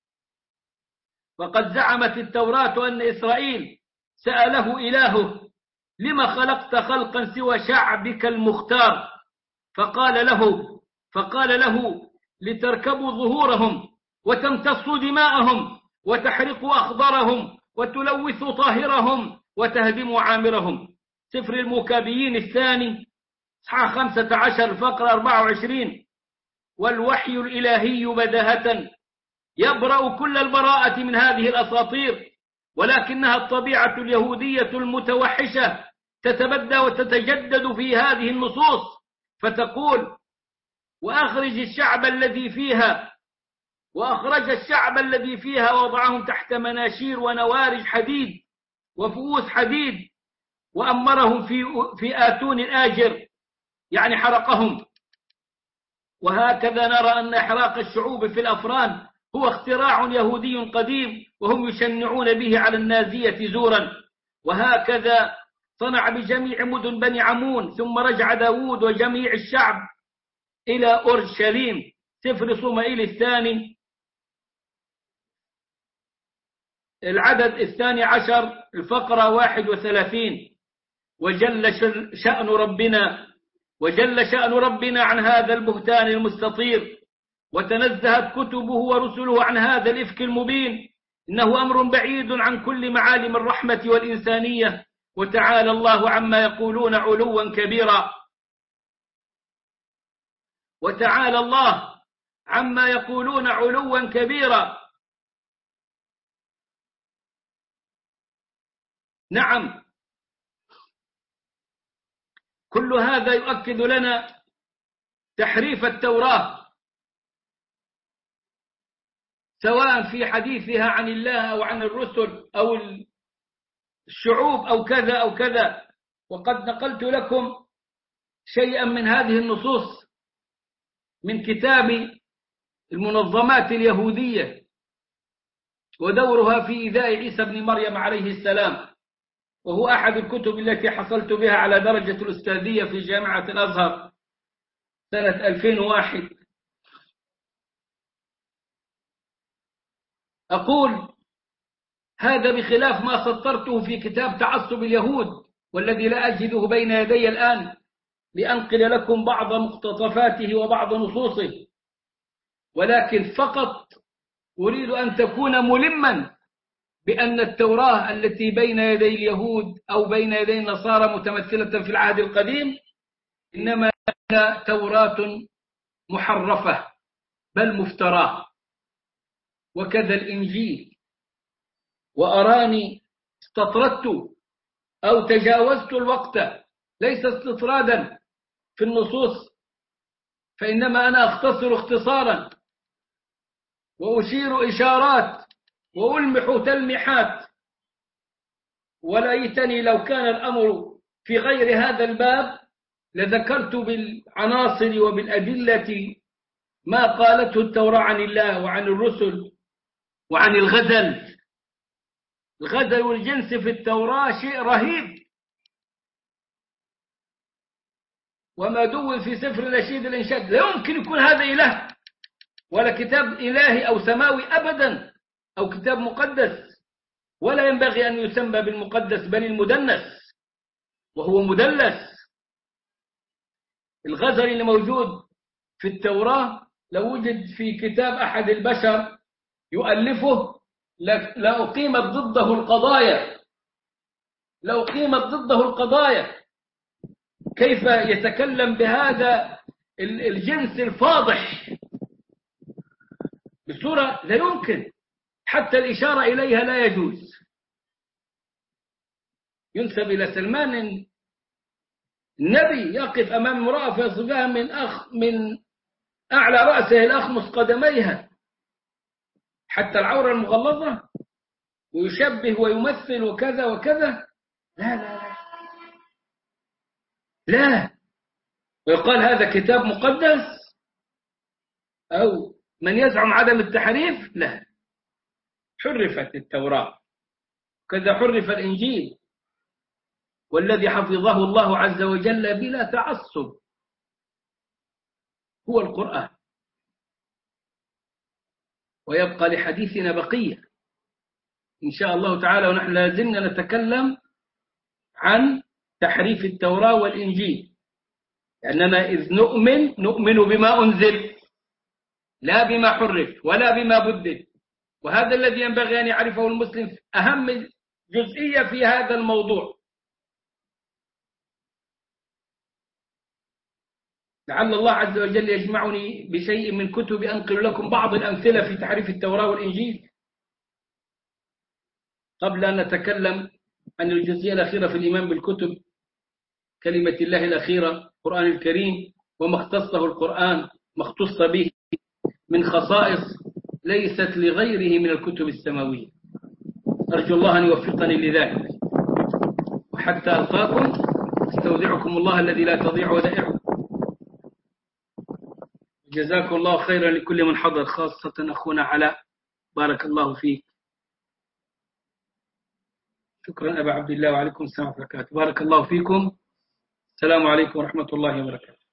وقد زعمت التوراة أن إسرائيل سأله إلهه لما خلقت خلقا سوى شعبك المختار، فقال له فقال له لتركبوا ظهورهم وتمتصوا دماءهم وتحرقوا أخضرهم وتلوثوا طاهرهم وتهدموا عامرهم، سفر المكابيين الثاني صحاح خمسة عشر فقرة أربعة وعشرين. والوحي الإلهي بداهة يبرأ كل البراءة من هذه الأساطير، ولكنها الطبيعة اليهودية المتوحشة تتبدى وتتجدد في هذه النصوص، فتقول وأخرج الشعب الذي فيها وأخرج الشعب الذي فيها ووضعهم تحت مناشير ونوارج حديد وفؤوس حديد وأمرهم في في آتون الآجر، يعني حرقهم. وهكذا نرى أن إحراق الشعوب في الأفران هو اختراع يهودي قديم، وهم يشنعون به على النازية زورا. وهكذا صنع بجميع مدن بني عمون، ثم رجع داود وجميع الشعب إلى أورشليم، سفر صموئيل الثاني العدد الثاني عشر الفقرة واحد وثلاثين. وجل شأن ربنا وجل شأن ربنا عن هذا البهتان المستطير، وتنزهت كتبه ورسله عن هذا الإفك المبين، إنه أمر بعيد عن كل معالم الرحمة والإنسانية، وتعالى الله عما يقولون علوا كبيرا وتعالى الله عما يقولون علوا كبيرا. نعم، كل هذا يؤكد لنا تحريف التوراة، سواء في حديثها عن الله أو عن الرسل أو الشعوب أو كذا أو كذا. وقد نقلت لكم شيئا من هذه النصوص من كتاب المنظمات اليهودية ودورها في إيذاء عيسى بن مريم عليه السلام، وهو أحد الكتب التي حصلت بها على درجة الأستاذية في جامعة الأزهر سنة ألفين وواحد. أقول هذا بخلاف ما سطرته في كتاب تعصب اليهود، والذي لا أجده بين يدي الآن لأنقل لكم بعض مقتطفاته وبعض نصوصه، ولكن فقط أريد أن تكون ملما بأن التوراة التي بين يدي اليهود أو بين يدي النصارى متمثلة في العهد القديم إنما هي توراة محرفة بل مفتراه، وكذا الإنجيل. وأراني استطردت أو تجاوزت الوقت ليس استطرادا في النصوص، فإنما أنا أختصر اختصارا وأشير إشارات وألمح تلمحات، وليتني لو كان الأمر في غير هذا الباب لذكرت بالعناصر وبالأدلة ما قالته التوراة عن الله وعن الرسل وعن الغزل. الغزل والجنس في التوراة شيء رهيب، وما دون في سفر النشيد الإنشاد لا يمكن يكون هذا إله ولا كتاب إلهي أو سماوي أبدا أو كتاب مقدس، ولا ينبغي أن يسمى بالمقدس بل المدنس، وهو مدلس. الغزل اللي موجود في التوراة لو وجد في كتاب أحد البشر يؤلفه لأقيمت ضده القضايا لأقيمت ضده القضايا. كيف يتكلم بهذا الجنس الفاضح بصورة لا يمكن، حتى الإشارة إليها لا يجوز. ينسب إلى سلمان النبي يقف أمام امرأة فيصفها من أخ من أعلى رأسه الأخمص قدميها حتى العورة المغلظة، ويشبه ويمثل وكذا وكذا. لا لا لا لا ويقال هذا كتاب مقدس، أو من يزعم عدم التحريف لا، حرفت التوراة كذا حرف الإنجيل، والذي حفظه الله عز وجل بلا تعصب هو القرآن. ويبقى لحديثنا بقية إن شاء الله تعالى، ونحن لازلنا نتكلم عن تحريف التوراة والإنجيل، لأننا إذ نؤمن نؤمن بما أنزل لا بما حرف ولا بما بدل، وهذا الذي ينبغي أن يعرفه المسلم أهم جزئية في هذا الموضوع. لعل الله عز وجل يجمعني بشيء من كتب أنقل لكم بعض الأمثلة في تحريف التوراة والإنجيل قبل أن نتكلم عن الجزئية الأخيرة في الإيمان بالكتب، كلمة الله الأخيرة القرآن الكريم وما اختصه القرآن ما اختص به من خصائص ليست لغيره من الكتب السماوية. أرجو الله أن يوفقني لذلك، وحتى ألقاكم استودعكم الله الذي لا تضيع ودائعه. جزاكم الله خيرا لكل من حضر، خاصة أخونا علاء، بارك الله فيك. شكرا أبا عبد الله، وعليكم السلام ورحمة الله وبركاته. بارك الله فيكم. السلام عليكم ورحمة الله وبركاته.